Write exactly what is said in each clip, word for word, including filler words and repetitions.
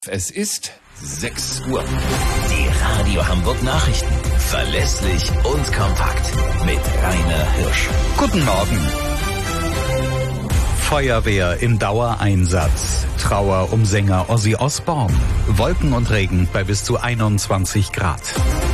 Es ist sechs Uhr. Die Radio Hamburg Nachrichten. Verlässlich und kompakt. Mit Rainer Hirsch. Guten Morgen. Feuerwehr im Dauereinsatz. Trauer um Sänger Ozzy Osbourne. Wolken und Regen bei bis zu einundzwanzig Grad.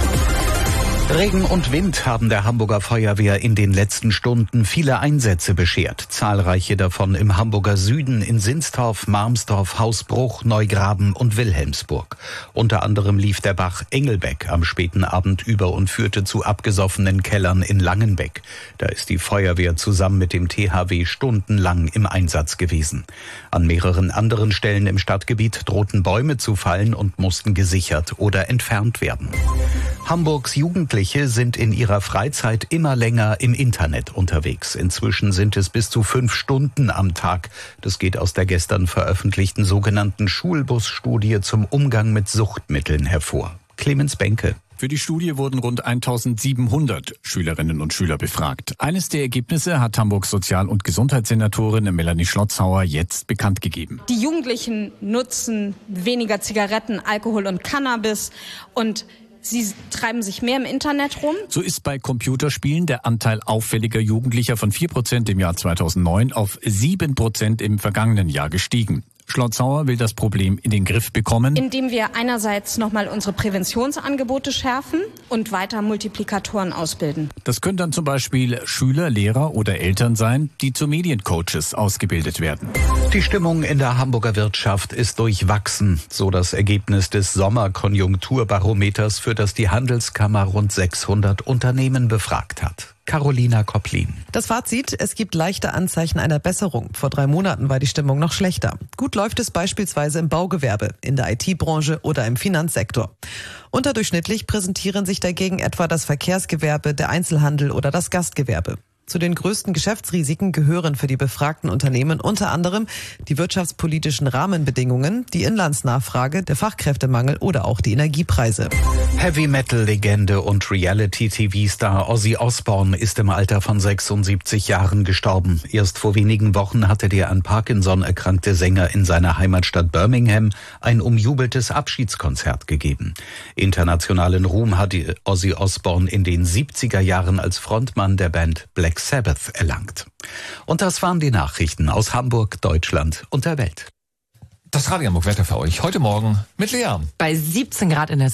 Regen und Wind haben der Hamburger Feuerwehr in den letzten Stunden viele Einsätze beschert. Zahlreiche davon im Hamburger Süden, in Sinstorf, Marmsdorf, Hausbruch, Neugraben und Wilhelmsburg. Unter anderem lief der Bach Engelbeck am späten Abend über und führte zu abgesoffenen Kellern in Langenbeck. Da ist die Feuerwehr zusammen mit dem T H W stundenlang im Einsatz gewesen. An mehreren anderen Stellen im Stadtgebiet drohten Bäume zu fallen und mussten gesichert oder entfernt werden. Hamburgs Jugendliche sind in ihrer Freizeit immer länger im Internet unterwegs. Inzwischen sind es bis zu fünf Stunden am Tag. Das geht aus der gestern veröffentlichten sogenannten Schulbus-Studie zum Umgang mit Suchtmitteln hervor. Clemens Benke. Für die Studie wurden rund eintausendsiebenhundert Schülerinnen und Schüler befragt. Eines der Ergebnisse hat Hamburgs Sozial- und Gesundheitssenatorin Melanie Schlotzhauer jetzt bekannt gegeben. Die Jugendlichen nutzen weniger Zigaretten, Alkohol und Cannabis und sie treiben sich mehr im Internet rum. So ist bei Computerspielen der Anteil auffälliger Jugendlicher von vier Prozent im Jahr zweitausendneun auf sieben Prozent im vergangenen Jahr gestiegen. Schlotzhauer will das Problem in den Griff bekommen, indem wir einerseits nochmal unsere Präventionsangebote schärfen und weiter Multiplikatoren ausbilden. Das können dann zum Beispiel Schüler, Lehrer oder Eltern sein, die zu Mediencoaches ausgebildet werden. Die Stimmung in der Hamburger Wirtschaft ist durchwachsen, so das Ergebnis des Sommerkonjunkturbarometers, für das die Handelskammer rund sechshundert Unternehmen befragt hat. Carolina Kopplin. Das Fazit: Es gibt leichte Anzeichen einer Besserung. Vor drei Monaten war die Stimmung noch schlechter. Gut läuft es beispielsweise im Baugewerbe, in der I T-Branche oder im Finanzsektor. Unterdurchschnittlich präsentieren sich dagegen etwa das Verkehrsgewerbe, der Einzelhandel oder das Gastgewerbe. Zu den größten Geschäftsrisiken gehören für die befragten Unternehmen unter anderem die wirtschaftspolitischen Rahmenbedingungen, die Inlandsnachfrage, der Fachkräftemangel oder auch die Energiepreise. Heavy-Metal-Legende und Reality-T V-Star Ozzy Osbourne ist im Alter von sechsundsiebzig Jahren gestorben. Erst vor wenigen Wochen hatte der an Parkinson erkrankte Sänger in seiner Heimatstadt Birmingham ein umjubeltes Abschiedskonzert gegeben. Internationalen Ruhm hatte Ozzy Osbourne in den siebziger Jahren als Frontmann der Band Black Sabbath erlangt. Und das waren die Nachrichten aus Hamburg, Deutschland und der Welt. Das Radio Hamburg Wetter für euch heute Morgen mit Lea. Bei siebzehn Grad in der